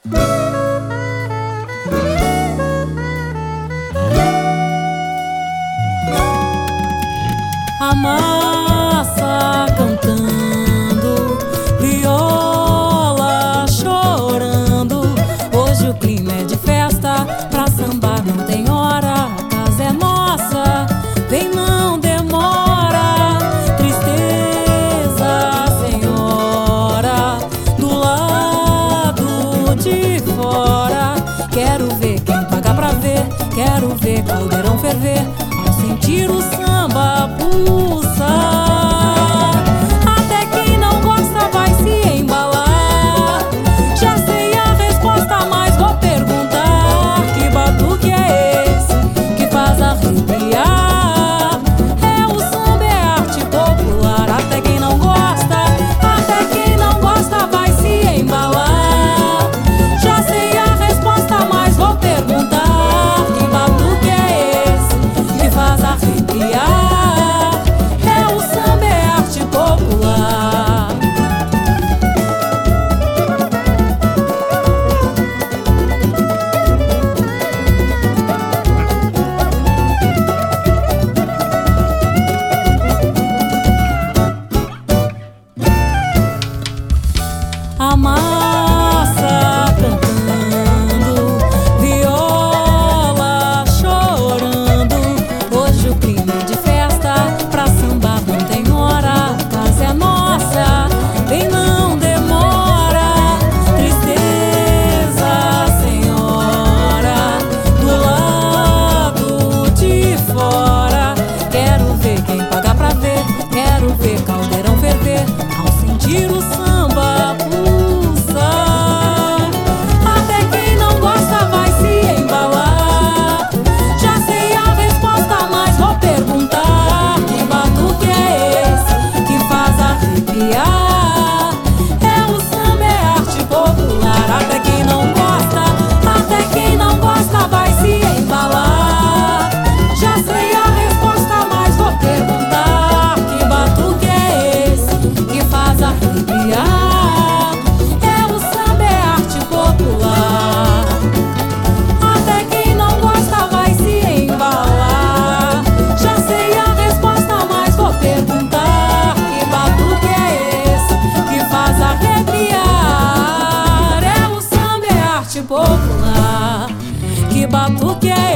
A massa cantando, viola chorando. Hoje o clima é de festa, pra sambar não tem hora. A casa é nossa, vem não demora. Tristeza, senhora, do lado de fora. Quero ver quem paga pra ver, quero ver caldeirão ferver ao sentir o samba pulsar. Até quem não gosta vai se embalar. Já sei a resposta, mas vou perguntar: que batuque é esse que faz arrepiar? É o samba, é arte popular. Até quem não gosta vai se embalar. Já sei a resposta, mas vou perguntar: que batuque é esse que faz arrepiar? A massa cantando, viola chorando. Hoje o clima é de festa, pra sambar não tem hora. A casa é nossa, vem não demora. Tristeza, senhora, do lado de fora. Quero ver quem paga pra ver, quero ver caldeirão ferver ao sentir o samba pulsar. Até quem não gosta vai se embalar. Já sei a resposta, mas vou perguntar: que batuque é esse que faz arrepiar? É o samba, é arte popular. Até quem não gosta vai se embalar. Já sei a resposta, mas vou perguntar: que batuque é esse que faz arrepiar? Popular, que batuque é